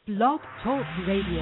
Blog Talk Radio.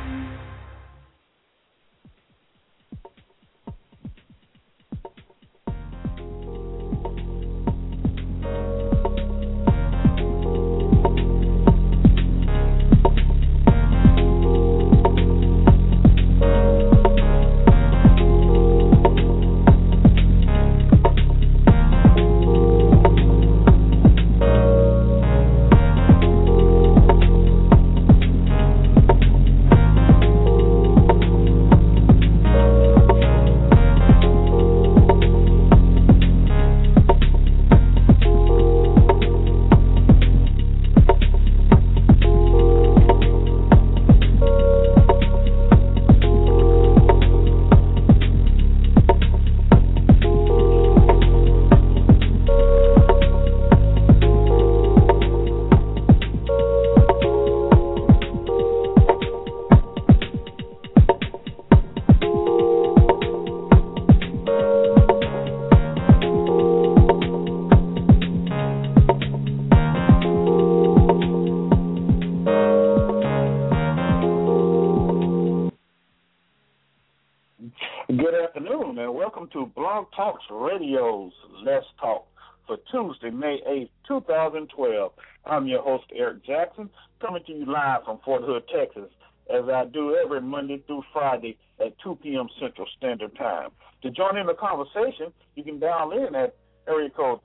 Talks Radio's Let's Talk for Tuesday, May 8th, 2012. I'm your host, Eric Jackson, coming to you live from Fort Hood, Texas, as I do every Monday through Friday at 2 p.m. Central Standard Time. To join in the conversation, you can dial in at area code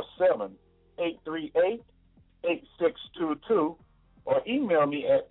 347-838-8622 or email me at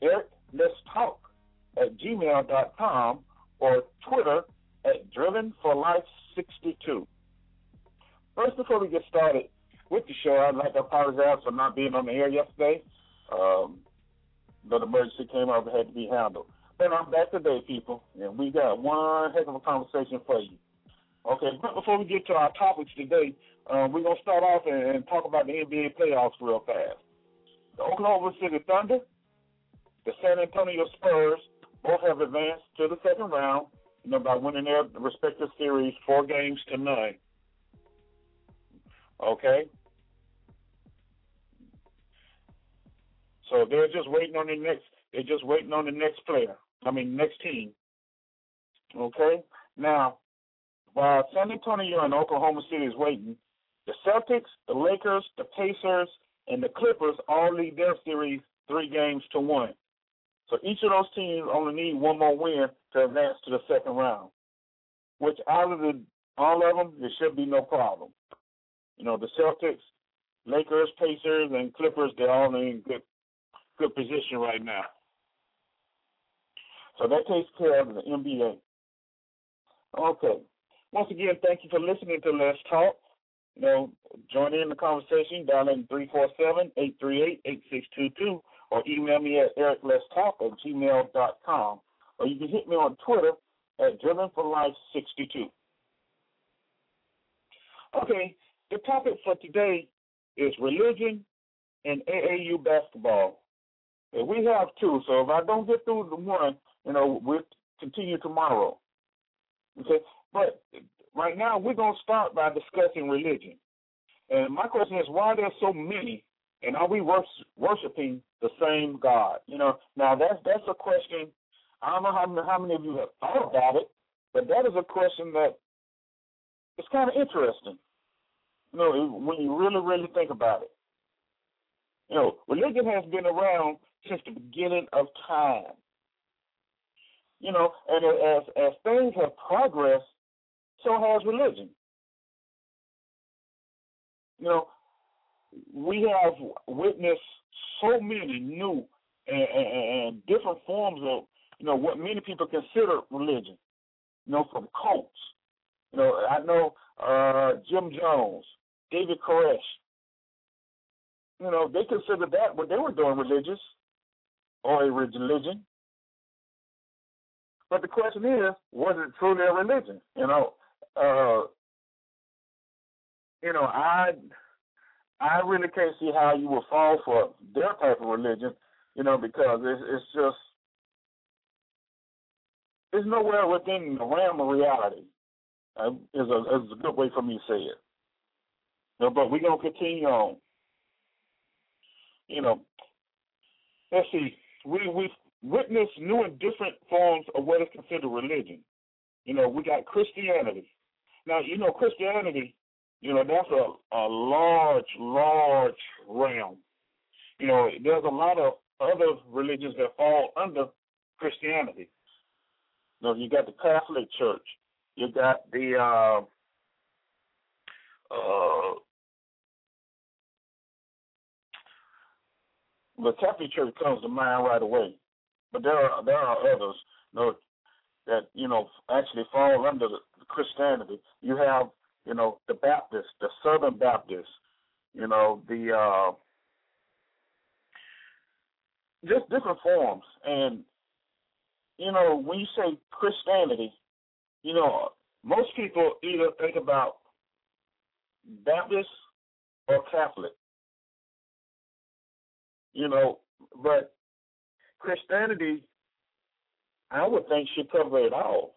ericletstalk@gmail.com or Twitter at drivenforlife62. First, before we get started with the show, I'd like to apologize for not being on the air yesterday. The emergency came up and had to be handled. But I'm back today, people, and we got one heck of a conversation for you. Okay, but before we get to our topics today, we're going to start off and talk about the NBA playoffs real fast. The Oklahoma City Thunder, the San Antonio Spurs, both have advanced to the second round, by winning their respective series 4-0. Okay? So they're just waiting on the next next team. Okay? Now, while San Antonio and Oklahoma City is waiting, the Celtics, the Lakers, the Pacers, and the Clippers all lead their series 3-1. So each of those teams only need one more win to advance to the second round, which out of all of them, there should be no problem. The Celtics, Lakers, Pacers, and Clippers, they're all in good position right now. So that takes care of the NBA. Okay. Once again, thank you for listening to Let's Talk. Join in the conversation, dial in 347-838-8622. or email me at ericletstalk@gmail.com. Or you can hit me on Twitter at drivenforlife62. Okay, the topic for today is religion and AAU basketball. And we have two, so if I don't get through the one, we'll continue tomorrow. Okay, but right now we're going to start by discussing religion. And my question is, why are there so many? And are we worshiping the same God? Now that's a question. I don't know how many of you have thought about it, but that is a question that is kind of interesting. When you really, really think about it. Religion has been around since the beginning of time. And as things have progressed, so has religion. We have witnessed so many new and different forms of, what many people consider religion, from cults. I know Jim Jones, David Koresh, they considered that what they were doing religious or a religion. But the question is, was it truly a religion? I really can't see how you would fall for their type of religion, because it's nowhere within the realm of reality. Is a good way for me to say it. But we're going to continue on. Let's see. we witness new and different forms of what is considered religion. We got Christianity. Now, Christianity, that's a large, large realm. There's a lot of other religions that fall under Christianity. You got the Catholic Church. You got the Catholic Church comes to mind right away, but there are others that actually fall under the Christianity. You have the Baptists, the Southern Baptists, the just different forms. And when you say Christianity, most people either think about Baptist or Catholic. But Christianity, I would think, should cover it all.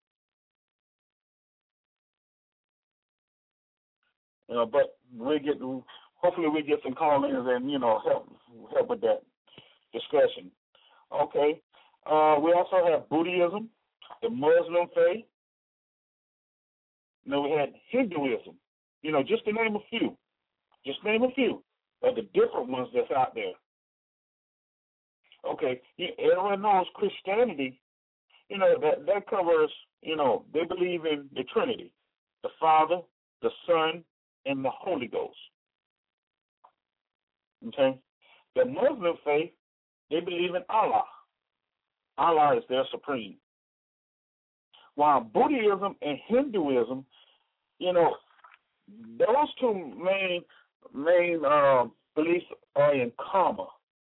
But hopefully we get some call-ins and help with that discussion. Okay. We also have Buddhism, the Muslim faith. We had Hinduism. Just to name a few. Just name a few of the different ones that's out there. Okay, everyone knows Christianity, that covers, they believe in the Trinity, the Father, the Son, and the Holy Ghost. Okay? The Muslim faith, they believe in Allah. Allah is their supreme. While Buddhism and Hinduism, those two main beliefs are in karma,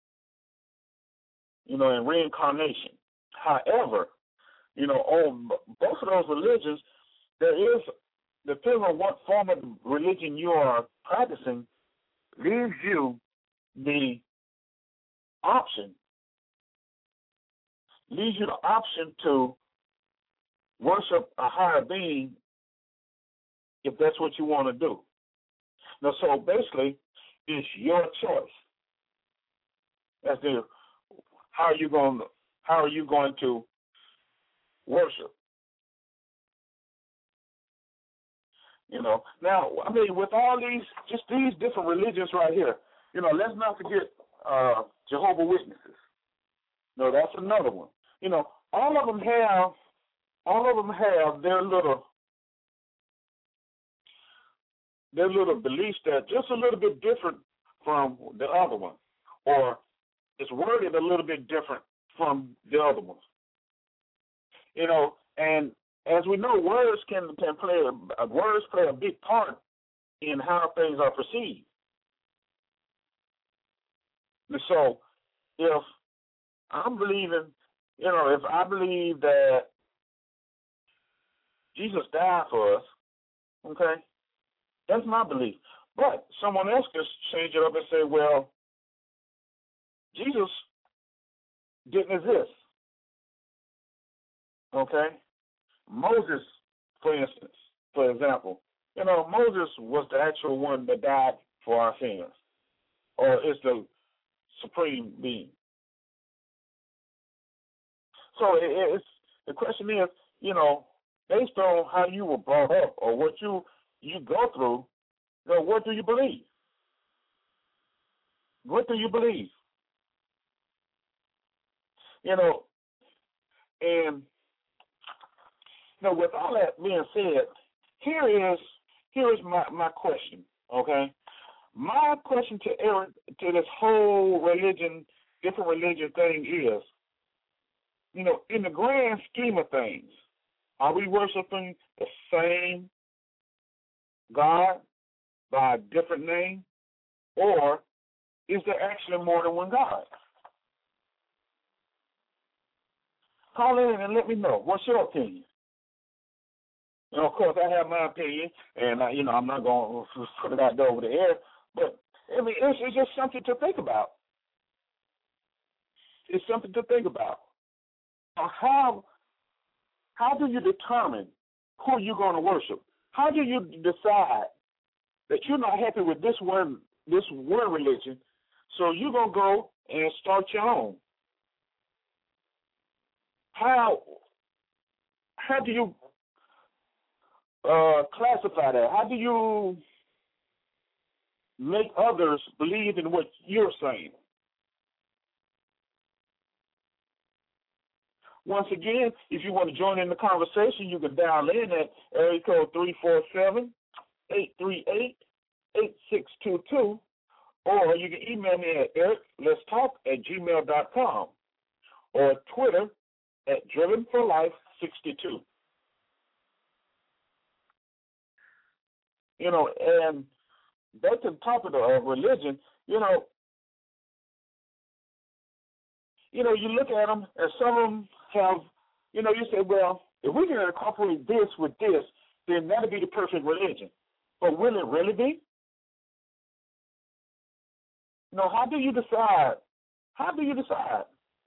in reincarnation. However, on both of those religions, depending on what form of religion you are practicing, leaves you the option to worship a higher being if that's what you want to do. Now, so basically, it's your choice as to how are you going to worship. Now, with all these different religions right here, let's not forget Jehovah's Witnesses. That's another one. All of them have their little beliefs that just a little bit different from the other one, or it's worded a little bit different from the other ones. And as we know, words play a big part in how things are perceived. And so, if I'm believing, if I believe that Jesus died for us, okay, that's my belief. But someone else could change it up and say, well, Jesus didn't exist. Okay? Moses, for example, Moses was the actual one that died for our sins, or is the supreme being. So the question is, based on how you were brought up or what you go through, what do you believe? What do you believe? And with all that being said, here is my question. Okay, my question to this whole different religion thing is, in the grand scheme of things, are we worshiping the same God by a different name, or is there actually more than one God? Call in and let me know. What's your opinion? Of course, I have my opinion, and I'm not going to put it out there over the air, but it's just something to think about. It's something to think about. How do you determine who you're going to worship? How do you decide that you're not happy with this one religion, so you're going to go and start your own? How do you classify that? How do you make others believe in what you're saying? Once again, if you want to join in the conversation, you can dial in at area code 347-838-8622, or you can email me at ericletstalk@gmail.com, or Twitter at drivenforlife62. And back to the topic of religion, you look at them, and some of them have, you say, well, if we can incorporate this with this, then that'll be the perfect religion. But will it really be? How do you decide? How do you decide?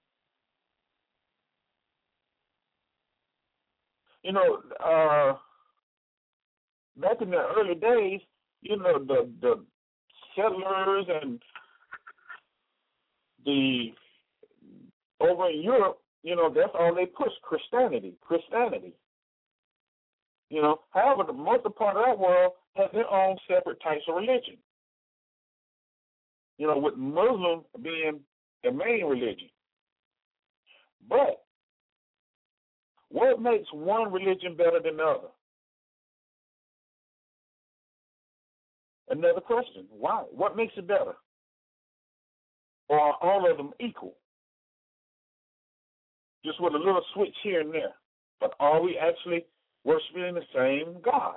Back in the early days, the settlers and over in Europe, that's all they push, Christianity. However, the most part of that world has their own separate types of religion. With Muslim being the main religion. But what makes one religion better than the other? Another question. Why? What makes it better? Or are all of them equal? Just with a little switch here and there. But are we actually worshiping the same God?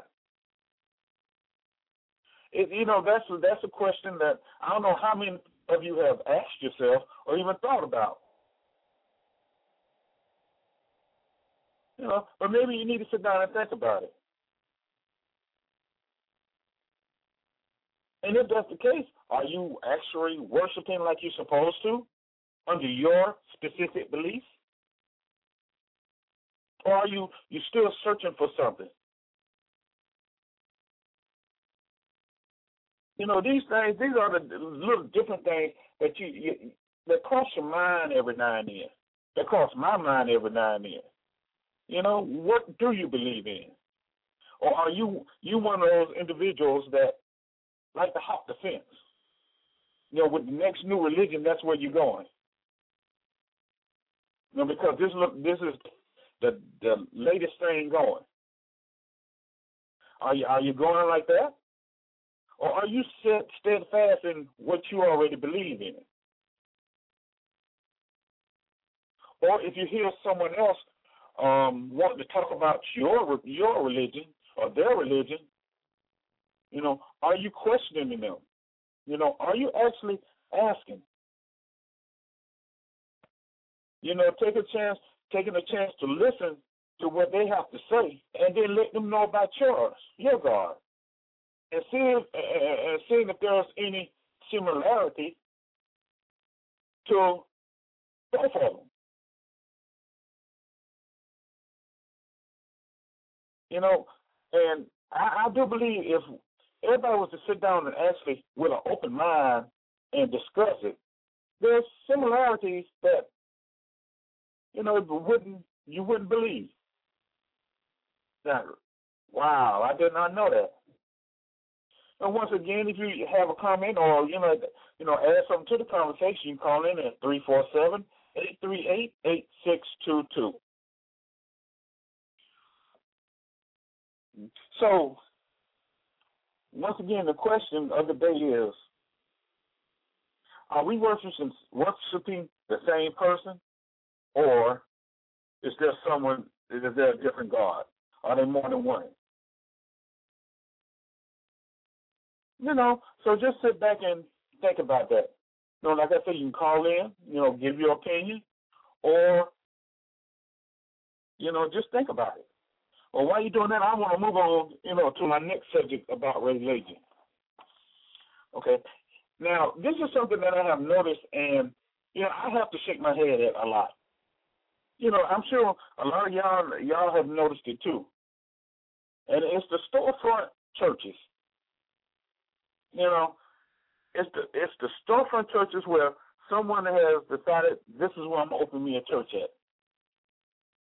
That's a question that I don't know how many of you have asked yourself or even thought about. But maybe you need to sit down and think about it. And if that's the case, are you actually worshiping like you're supposed to under your specific beliefs? Or are you still searching for something? These things, these are the little different things that that cross your mind every now and then. That cross my mind every now and then. What do you believe in? Or are you one of those individuals that like to hop the fence? With the next new religion, that's where you're going. Because this is the latest thing going. Are you going like that? Or are you steadfast in what you already believe in? Or if you hear someone else wanting to talk about your religion or their religion, are you questioning them? Are you actually asking? Taking a chance to listen to what they have to say, and then let them know about your God, and seeing if there's any similarity to both of them. And I do believe if everybody was to sit down and actually, with an open mind, and discuss it, there's similarities that you wouldn't believe. Now, wow, I did not know that. And once again, if you have a comment or add something to the conversation, you can call in at 347-838-8622. So, once again, the question of the day is: are we worshiping the same person, or is there a different God? Are there more than one? So just sit back and think about that. Like I said, you can call in, give your opinion, or, just think about it. Well, while you're doing that, I want to move on, to my next subject about religion. Okay. Now, this is something that I have noticed, and, I have to shake my head at a lot. I'm sure a lot of y'all have noticed it too. And it's the storefront churches. It's the storefront churches where someone has decided this is where I'm going to open me a church at.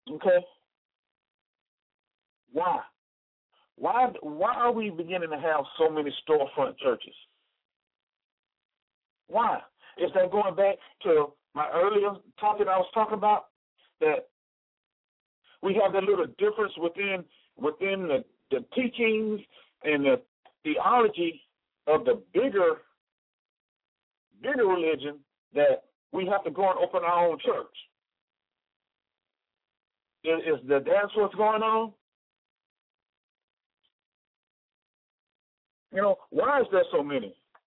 Okay? Why? Why are we beginning to have so many storefront churches? Why? Is that going back to my earlier topic I was talking about? That we have that little difference within the teachings and the theology of the bigger religion, that we have to go and open our own church. That's what's going on? You know, why is there so many?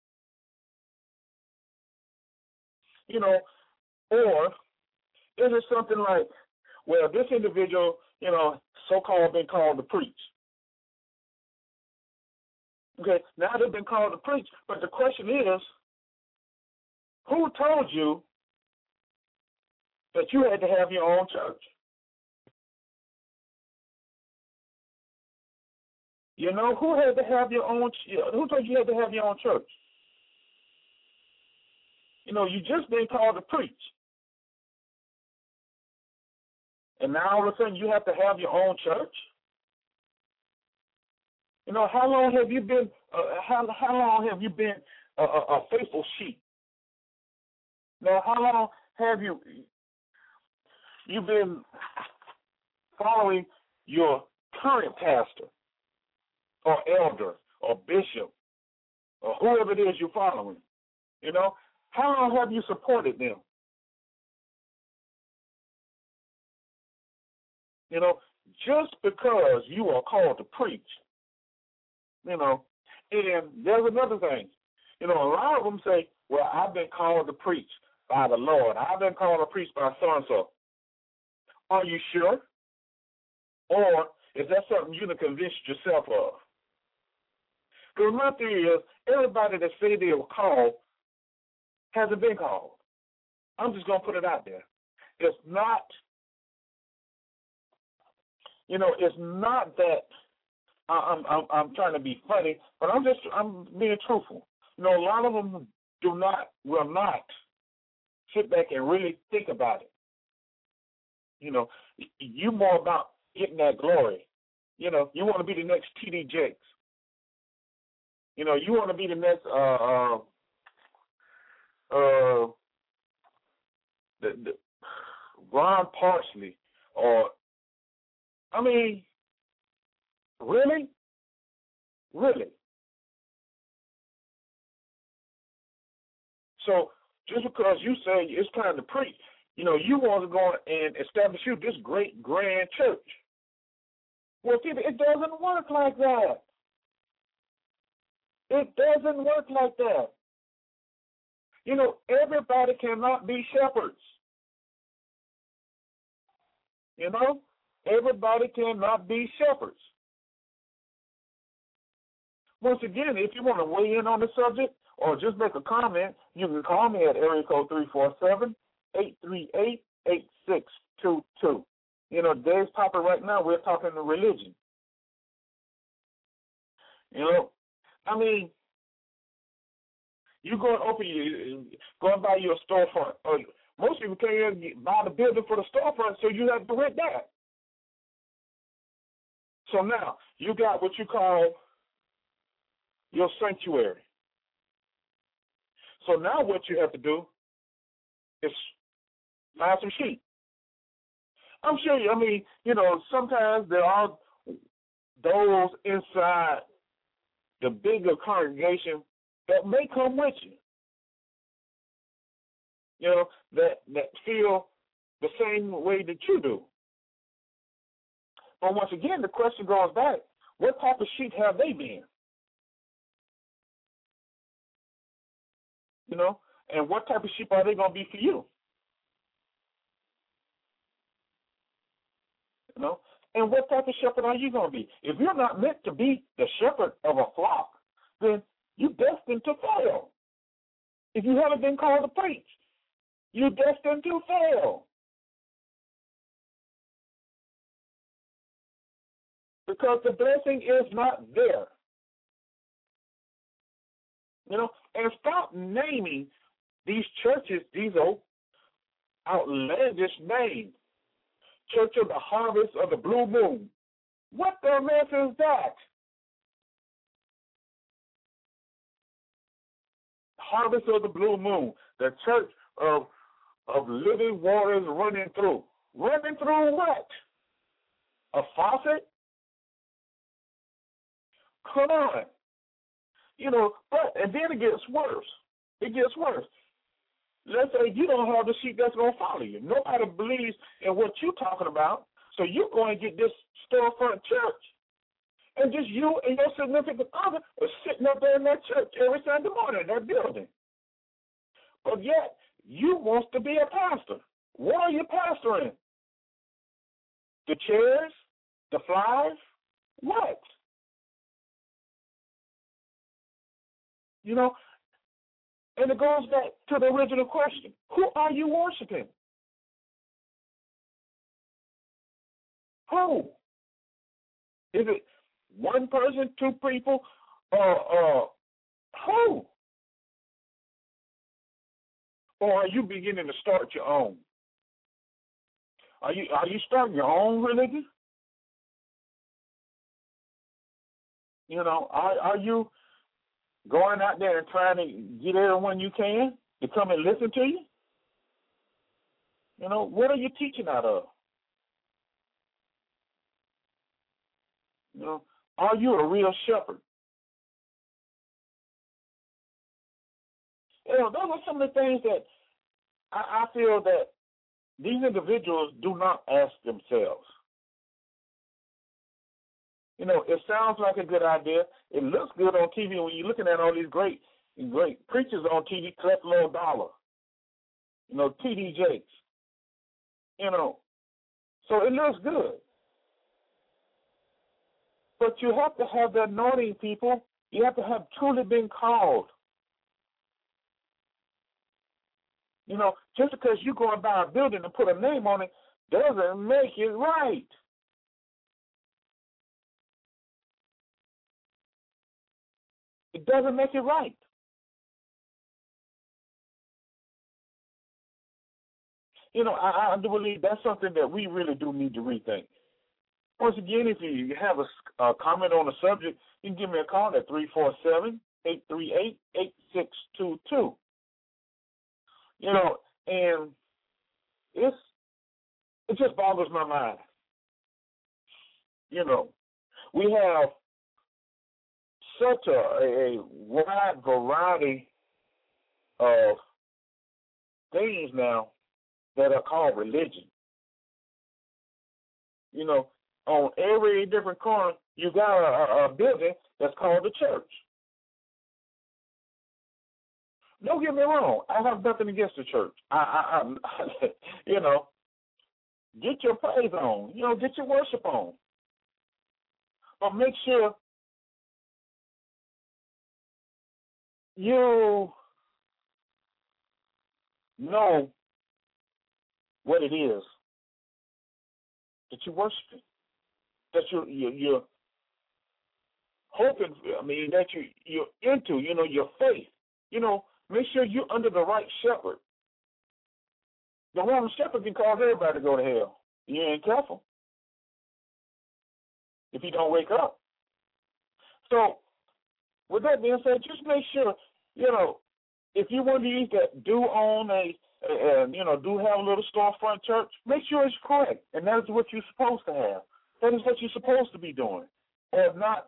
You know, or is it something like, well, this individual, you know, so-called been called to preach. Okay, now they've been called to preach, but the question is, who told you that you had to have your own church? You know, who had to have your own? Who told you had to have your own church? You know, you just been called to preach, and now all of a sudden you have to have your own church. You know, how long have you been? How long have you been a faithful sheep? Now, how long have you been following your current pastor, or elder, or bishop, or whoever it is you're following? You know, how long have you supported them? You know, just because you are called to preach, you know, and there's another thing. You know, a lot of them say, well, I've been called to preach by the Lord. I've been called to preach by so-and-so. Are you sure? Or is that something you done convinced yourself of? Because my theory is, everybody that say they were called hasn't been called. I'm just going to put it out there. It's not, you know, it's not that I'm trying to be funny, but I'm being truthful. You know, a lot of them will not sit back and really think about it. You know, you more about getting that glory. You know, you want to be the next T.D. Jakes. You know, you want to be the next the Ron Parsley, or, I mean, really? Really? So just because you say it's time to preach, you know, you want to go and establish you this great grand church. Well, see, it doesn't work like that. It doesn't work like that. You know, everybody cannot be shepherds. You know, everybody cannot be shepherds. Once again, if you want to weigh in on the subject or just make a comment, you can call me at area code 347-838-8622. You know, Dave's popping right now. We're talking to religion. You know, I mean, you go and go and buy your storefront. Or most people can't even buy the building for the storefront, so you have to rent that. So now you got what you call your sanctuary. So now what you have to do is find some sheep. I'm sure you, I mean, you know, sometimes there are those inside the bigger congregation that may come with you. You know, that feel the same way that you do. But once again, the question goes back, what type of sheep have they been? You know, and what type of sheep are they going to be for you? You know, and what type of shepherd are you going to be? If you're not meant to be the shepherd of a flock, then you're destined to fail. If you haven't been called to preach, you're destined to fail. Because the blessing is not there. You know, and stop naming these churches, these old outlandish names. Church of the Harvest of the Blue Moon. What the mess is that? Harvest of the Blue Moon, the church of living waters running through. Running through what? A faucet? Come on. And then it gets worse. It gets worse. Let's say you don't have the sheep that's going to follow you. Nobody believes in what you're talking about, so you're going to get this storefront church. And just you and your significant other are sitting up there in that church every Sunday morning in that building. But yet, you want to be a pastor. What are you pastoring? The chairs? The flies? What? And it goes back to the original question. Who are you worshiping? Who? Is it one person, two people, who? Or are you beginning to start your own? Are you starting your own religion? Are you going out there and trying to get everyone you can to come and listen to you? What are you teaching out of? Are you a real shepherd? Those are some of the things that I feel that these individuals do not ask themselves. It sounds like a good idea. It looks good on TV when you're looking at all these great preachers on TV, Creflo Dollar, T.D. Jakes, so it looks good. But you have to have the anointing, people. You have to have truly been called. Just because you go and buy a building and put a name on it doesn't make it right. It doesn't make it right. I do believe that's something that we really do need to rethink. Once again, if you have a comment on the subject, you can give me a call at 347-838-8622. And it just boggles my mind. We have such a wide variety of things now that are called religion. On every different corner, you got a building that's called the church. Don't get me wrong. I have nothing against the church. I get your praise on. Get your worship on. But make sure you know what it is that you're worshiping, that you're hoping. That you're into. Your faith. Make sure you're under the right shepherd. The wrong shepherd can cause everybody to go to hell. You ain't careful if you don't wake up. So, with that being said, just make sure, if you want to use that do own do have a little storefront church, make sure it's correct. And that is what you're supposed to have. That is what you're supposed to be doing. Or if not,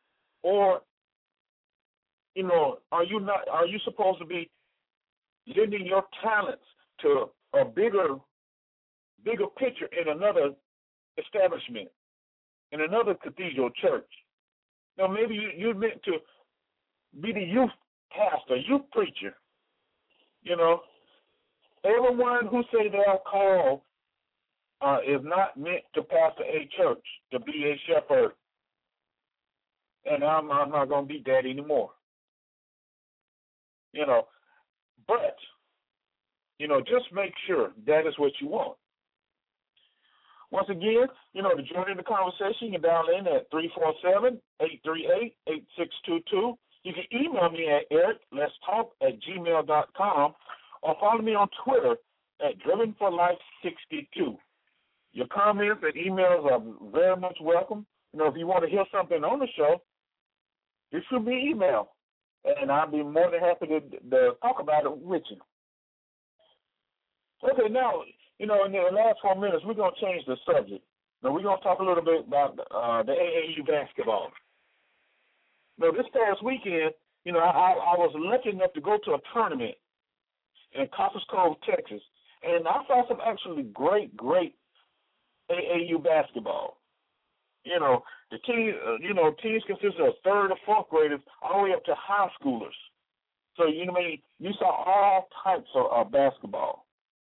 are you supposed to be lending your talents to a bigger picture in another establishment, in another cathedral church? Maybe you're meant to be the youth pastor, youth preacher. Everyone who say they are called is not meant to pastor a church, to be a shepherd. And I'm not going to be that anymore. But, just make sure that is what you want. Once again, to join in the conversation, you can dial in at 347-838-8622. You can email me at ericletstalk@gmail.com or follow me on Twitter at DrivenForLife62. Your comments and emails are very much welcome. If you want to hear something on the show, it should be email, and I'll be more than happy to talk about it with you. Okay, now, in the last 4 minutes, we're going to change the subject. Now, we're going to talk a little bit about the AAU basketball. Now, this past weekend, I was lucky enough to go to a tournament in Copperas Cove, Texas, and I saw some actually great AAU basketball. The team, teams consist of third or fourth graders all the way up to high schoolers. So, you saw all types of basketball.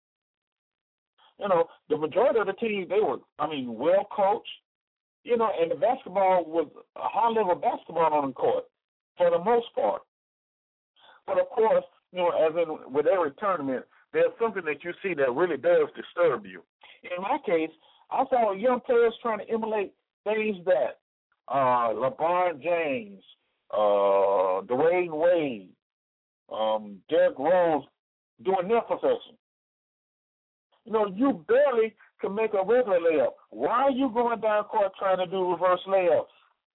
The majority of the teams, they were, well coached, and the basketball was a high-level basketball on the court for the most part. But, of course, as in with every tournament, there's something that you see that really does disturb you. In my case, I saw young players trying to emulate things that LeBron James, Dwayne Wade, Derrick Rose doing their profession. You barely can make a regular layup. Why are you going down court trying to do reverse layups?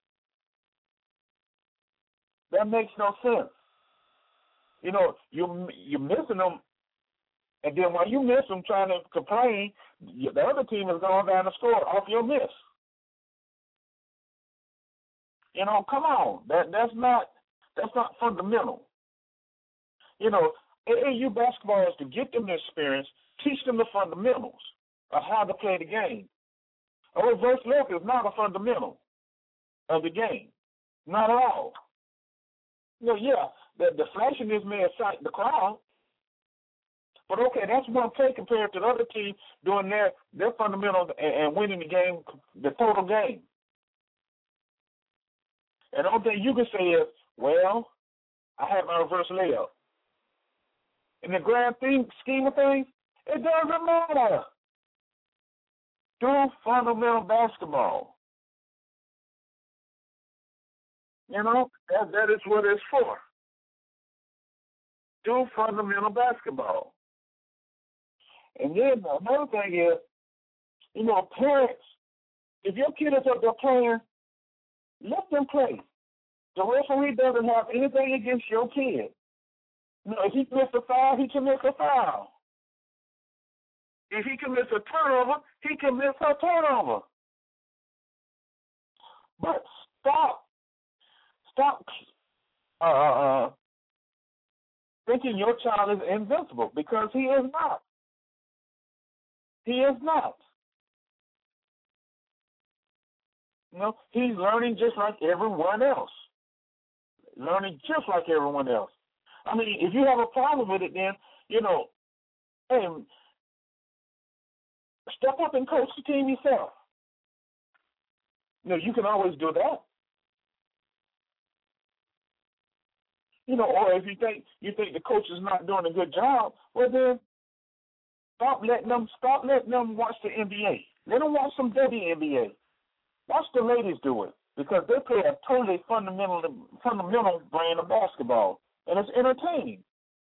That makes no sense. You're missing them, and then while you miss them trying to complain, the other team is going down the score off your miss. Come on. That's not fundamental. AAU basketball is to get them the experience, teach them the fundamentals of how to play the game. A reverse layup is not a fundamental of the game. Not at all. The flashiness may excite the crowd, but okay, that's one play compared to the other team doing their fundamentals and winning the game, the total game. And the only thing you can say is, well, I had my reverse layup. In the grand scheme of things, it doesn't matter. Do fundamental basketball. That is what it's for. Do fundamental basketball. And then another thing is, parents, if your kid is up there playing, let them play. The referee doesn't have anything against your kid. If he commits a foul, he commits a foul. If he commits a turnover, he commits a turnover. But stop thinking your child is invincible, because he is not. He is not. He's learning just like everyone else. If you have a problem with it, then, hey, step up and coach the team yourself. You can always do that. Or if you think the coach is not doing a good job, well then stop letting them watch the NBA. Let them watch some WNBA. Watch the ladies do it, because they play a totally fundamental brand of basketball, and it's entertaining.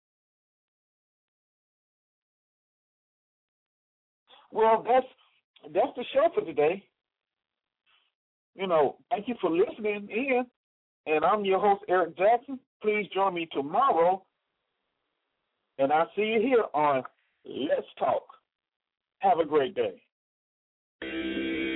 Well, that's the show for today. Thank you for listening in, and I'm your host, Eric Jackson. Please join me tomorrow, and I'll see you here on Let's Talk. Have a great day.